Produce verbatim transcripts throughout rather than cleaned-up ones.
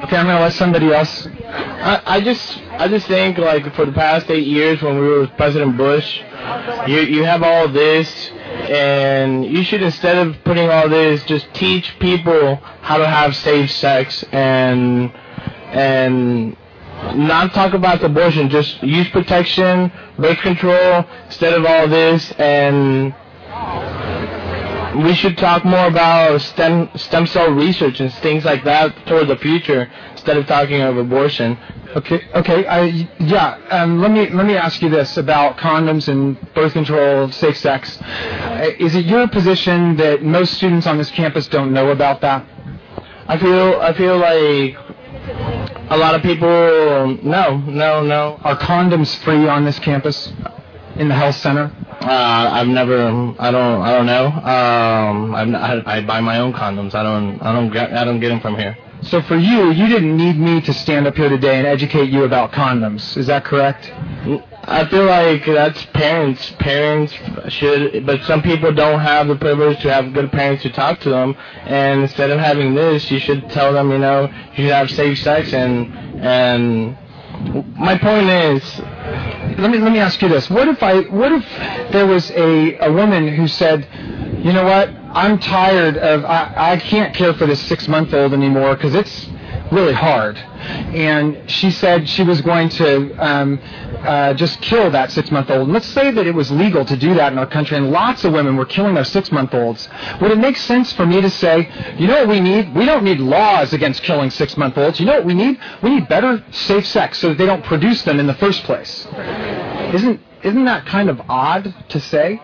Okay, I'm going to let somebody else. I, I just I just think, like, for the past eight years when we were with President Bush, you you have all this, and you should, instead of putting all this, just teach people how to have safe sex and and not talk about abortion, just use protection, birth control, instead of all this. And we should talk more about stem stem cell research and things like that toward the future, instead of talking of abortion. Okay, okay, I, yeah. Um, let me let me ask you this about condoms and birth control, safe sex. Uh, is it your position that most students on this campus don't know about that? I feel I feel like a lot of people. No, no, no. Are condoms free on this campus, in the health center? Uh, I've never. I don't. I don't know. Um, I'm, I I buy my own condoms. I don't. I don't get. I don't get them from here. So for you, you didn't need me to stand up here today and educate you about condoms. Is that correct? I feel like that's parents. Parents should, but some people don't have the privilege to have good parents to talk to them. And instead of having this, you should tell them, you know, you should have safe sex. And and my point is, let me let me ask you this: What if I? What if there was a a woman who said, you know what? I'm tired of, I, I can't care for this six-month-old anymore because it's really hard. And she said she was going to um, uh, just kill that six-month-old. And let's say that it was legal to do that in our country, and lots of women were killing their six-month-olds. Would it make sense for me to say, you know what we need? We don't need laws against killing six-month-olds. You know what we need? We need better safe sex so that they don't produce them in the first place. Isn't isn't that kind of odd to say?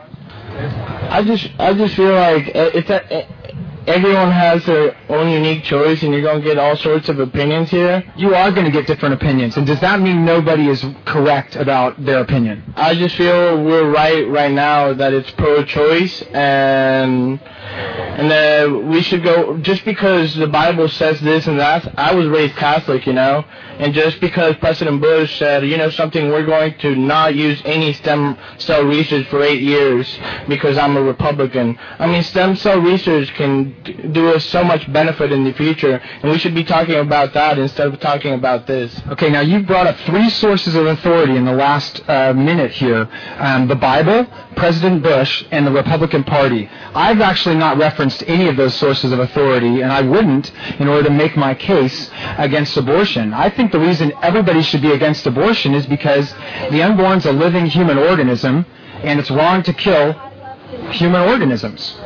I just, I just feel like it's a, everyone has their own unique choice, and you're going to get all sorts of opinions here. You are going to get different opinions, and does that mean nobody is correct about their opinion? I just feel we're right right now that it's pro-choice, and and that we should go, just because the Bible says this and that. I was raised Catholic, you know, and just because President Bush said, you know something, we're going to not use any stem cell research for eight years because I'm a Republican. I mean, stem cell research can do us so much benefit in the future, and we should be talking about that instead of talking about this. Okay, now you brought up three sources of authority in the last uh, minute here. Um, the Bible, President Bush, and the Republican Party. I've actually not referenced any of those sources of authority, and I wouldn't in order to make my case against abortion. I think the reason everybody should be against abortion is because the unborn's a living human organism, and it's wrong to kill human organisms.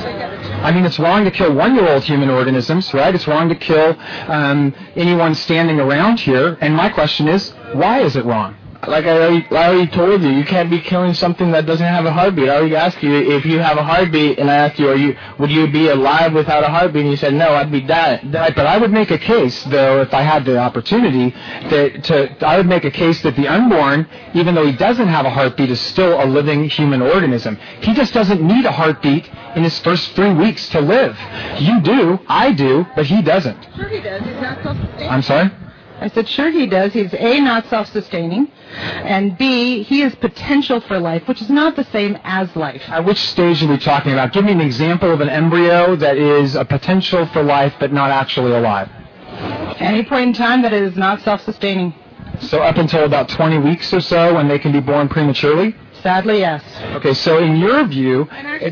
I mean, it's wrong to kill one-year-old human organisms, right? It's wrong to kill um, anyone standing around here. And my question is, why is it wrong? Like I already, I already told you, you can't be killing something that doesn't have a heartbeat. I already asked you if you have a heartbeat, and I asked you, are you, would you be alive without a heartbeat? And you said, no, I'd be dead. Right, but I would make a case, though, if I had the opportunity, that to, I would make a case that the unborn, even though he doesn't have a heartbeat, is still a living human organism. He just doesn't need a heartbeat in his first three weeks to live. You do, I do, but he doesn't. Sure he does. He's not self-sustaining. I'm sorry? I said, sure he does. He's A, not self-sustaining, and B, he has potential for life, which is not the same as life. At which stage are we talking about? Give me an example of an embryo that is a potential for life but not actually alive. Any point in time that it is not self-sustaining. So up until about twenty weeks or so when they can be born prematurely? Sadly, yes. Okay, so in your view,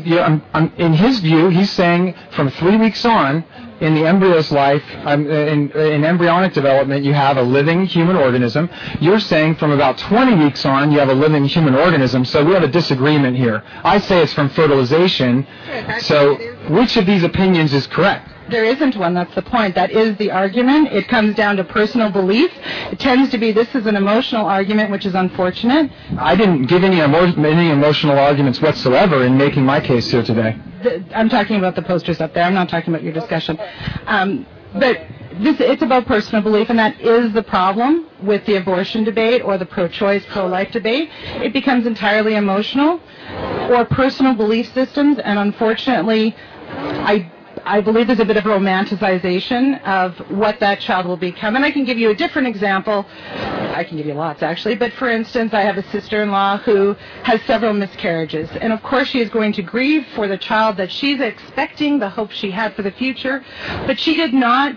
in his view, he's saying from three weeks on, in the embryo's life, um, in, in embryonic development, you have a living human organism. You're saying from about twenty weeks on, you have a living human organism. So we have a disagreement here. I say it's from fertilization. So which of these opinions is correct? There isn't one. That's the point. That is the argument. It comes down to personal belief. It tends to be this is an emotional argument, which is unfortunate. I didn't give any, emo- any emotional arguments whatsoever in making my case here today. The, I'm talking about the posters up there. I'm not talking about your discussion. Um, but this, it's about personal belief, and that is the problem with the abortion debate or the pro-choice, pro-life debate. It becomes entirely emotional or personal belief systems, and unfortunately, I I believe there's a bit of romanticization of what that child will become. And I can give you a different example. I can give you lots, actually. But, for instance, I have a sister-in-law who has several miscarriages. And, of course, she is going to grieve for the child that she's expecting, the hope she had for the future. But she did not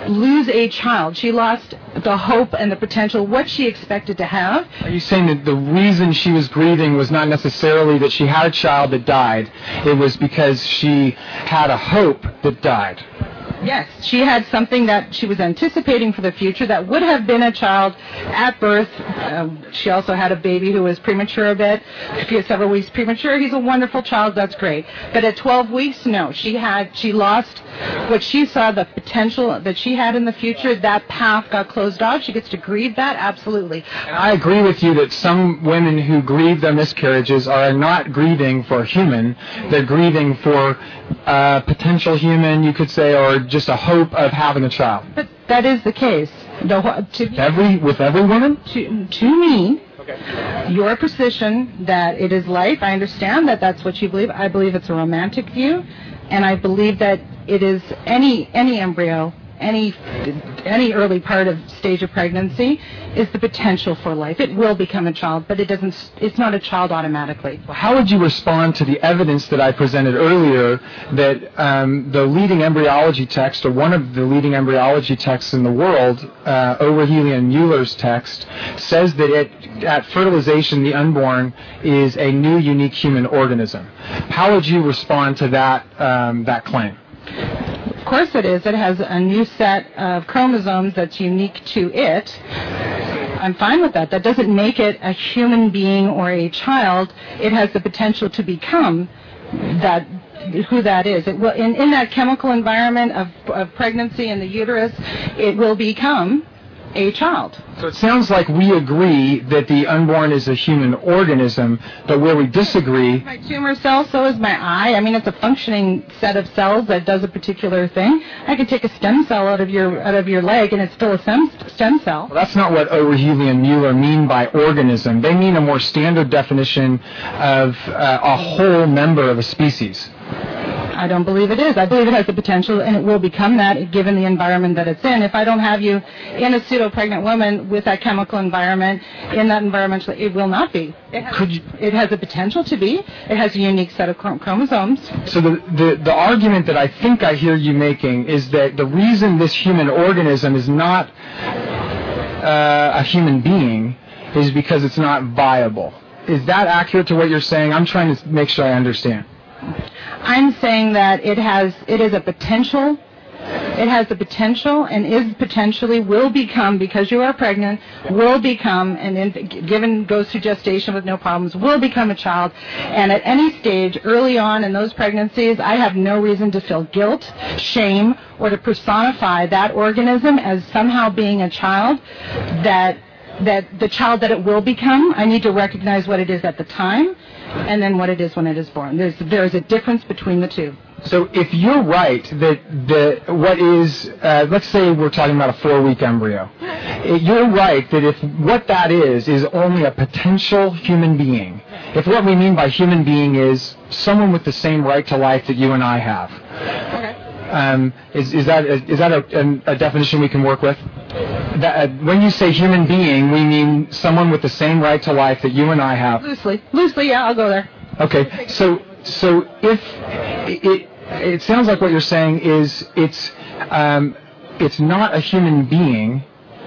lose a child. She lost the hope and the potential, what she expected to have. Are you saying that the reason she was grieving was not necessarily that she had a child that died, it was because she had a hope that died? Yes, she had something that she was anticipating for the future that would have been a child at birth. Um, she also had a baby who was premature a bit, a few several weeks premature. He's a wonderful child. That's great. But at twelve weeks, no, she had she lost what she saw, the potential that she had in the future. That path got closed off. She gets to grieve that, absolutely. And I agree with you that some women who grieve their miscarriages are not grieving for a human. They're grieving for a potential human, you could say, or just a hope of having a child. But that is the case. The, to, every with every woman? To, to me, okay. Your position that it is life, I understand that that's what you believe. I believe it's a romantic view, and I believe that it is any any embryo, any any early part of stage of pregnancy is the potential for life. It will become a child, but it doesn't. It's not a child automatically. How would you respond to the evidence that I presented earlier that um, the leading embryology text, or one of the leading embryology texts in the world, uh, Overhelia and Mueller's text, says that it, at fertilization, the unborn is a new, unique human organism? How would you respond to that um, that claim? Of course it is. It has a new set of chromosomes that's unique to it. I'm fine with that. That doesn't make it a human being or a child. It has the potential to become that, who that is. It will, in, in that chemical environment of, of pregnancy in the uterus, it will become a child. So it sounds like we agree that the unborn is a human organism, but where we disagree... My tumor cell, so is my eye. I mean, it's a functioning set of cells that does a particular thing. I can take a stem cell out of your out of your leg, and it's still a stem, stem cell. Well, that's not what Overhelia and Mueller mean by organism. They mean a more standard definition of uh, a whole member of a species. I don't believe it is. I believe it has the potential, and it will become that given the environment that it's in. If I don't have you in a pseudo-pregnant woman with that chemical environment, in that environment, it will not be. It has, Could you, it has the potential to be. It has a unique set of chromosomes. So the, the, the argument that I think I hear you making is that the reason this human organism is not uh, a human being is because it's not viable. Is that accurate to what you're saying? I'm trying to make sure I understand. I'm saying that it has, it is a potential, it has the potential and is potentially will become, because you are pregnant, will become, and in, given goes through gestation with no problems, will become a child. And at any stage, early on in those pregnancies, I have no reason to feel guilt, shame, or to personify that organism as somehow being a child that that the child that it will become. I need to recognize what it is at the time and then what it is when it is born. There's there's a difference between the two. So if you're right that the what is, uh, let's say we're talking about a four-week embryo, you're right that if what that is is only a potential human being, if what we mean by human being is someone with the same right to life that you and I have, okay. um, is, is that, is that a, a definition we can work with? That, uh, when you say human being, we mean someone with the same right to life that you and I have. Loosely. Loosely, yeah, I'll go there. Okay, so so if it it sounds like what you're saying is it's um, it's not a human being,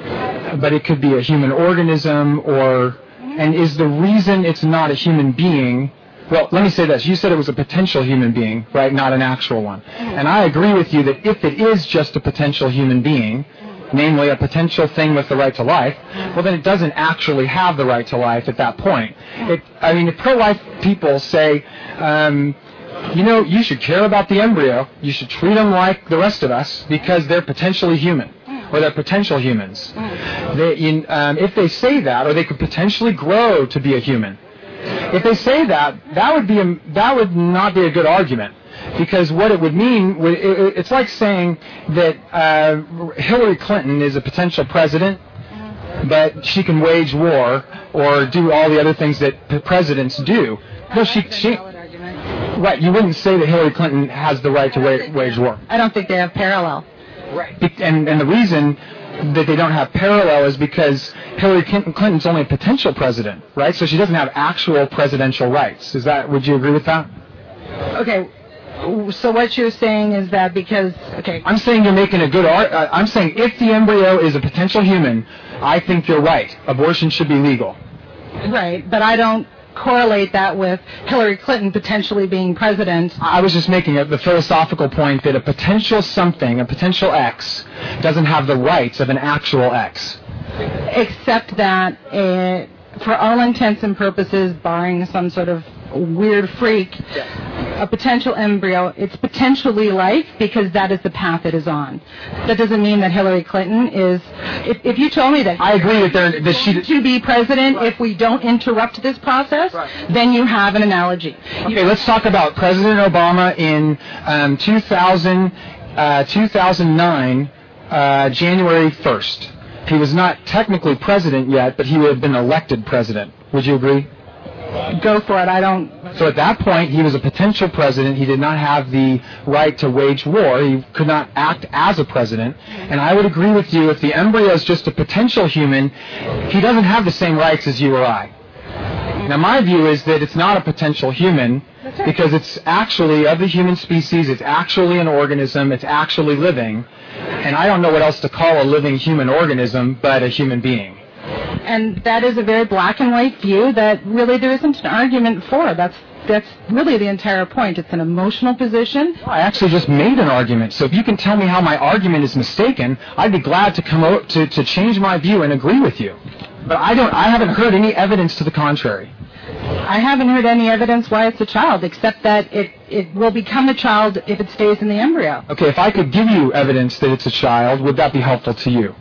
but it could be a human organism, or and is the reason it's not a human being? Well, let me say this. You said it was a potential human being, right, not an actual one. And I agree with you that if it is just a potential human being, namely a potential thing with the right to life, well, then it doesn't actually have the right to life at that point. It, I mean, if pro-life people say, um, you know, you should care about the embryo, you should treat them like the rest of us because they're potentially human, or they're potential humans. They, in, um, if they say that, or they could potentially grow to be a human, if they say that, that would be a, that would not be a good argument. Because what it would mean, it's like saying that uh, Hillary Clinton is a potential president, but she can wage war or do all the other things that presidents do. No, she, she, right, you wouldn't say that Hillary Clinton has the right to wa- wage war. I don't think they have parallel. Right. And, and the reason that they don't have parallel is because Hillary Clinton's only a potential president, right? So she doesn't have actual presidential rights. Is that, would you agree with that? Okay. So what you're saying is that because, okay. I'm saying you're making a good art. Uh, I'm saying if the embryo is a potential human, I think you're right. Abortion should be legal. Right, but I don't correlate that with Hillary Clinton potentially being president. I was just making a, the philosophical point that a potential something, a potential X, doesn't have the rights of an actual X. Except that, uh, for all intents and purposes, barring some sort of weird freak, a potential embryo, it's potentially life because that is the path it is on. That doesn't mean that Hillary Clinton is, if, if you told me that I agree that, there, that she to be president, right. If we don't interrupt this process, right. Then you have an analogy. Okay, let's talk about President Obama in um, two thousand, uh, two thousand nine, uh, January first. He was not technically president yet, but he would have been elected president. Would you agree? Go for it. I don't. So at that point, he was a potential president. He did not have the right to wage war. He could not act as a president. And I would agree with you, if the embryo is just a potential human, he doesn't have the same rights as you or I. Now, my view is that it's not a potential human because it's actually, of the human species, it's actually an organism, it's actually living. And I don't know what else to call a living human organism but a human being. And that is a very black and white view that really there isn't an argument for. That's that's really the entire point. It's an emotional position. I actually just made an argument. So if you can tell me how my argument is mistaken, I'd be glad to come out to, to change my view and agree with you. But I don't. I haven't heard any evidence to the contrary. I haven't heard any evidence why it's a child, except that it, it will become a child if it stays in the embryo. Okay, if I could give you evidence that it's a child, would that be helpful to you?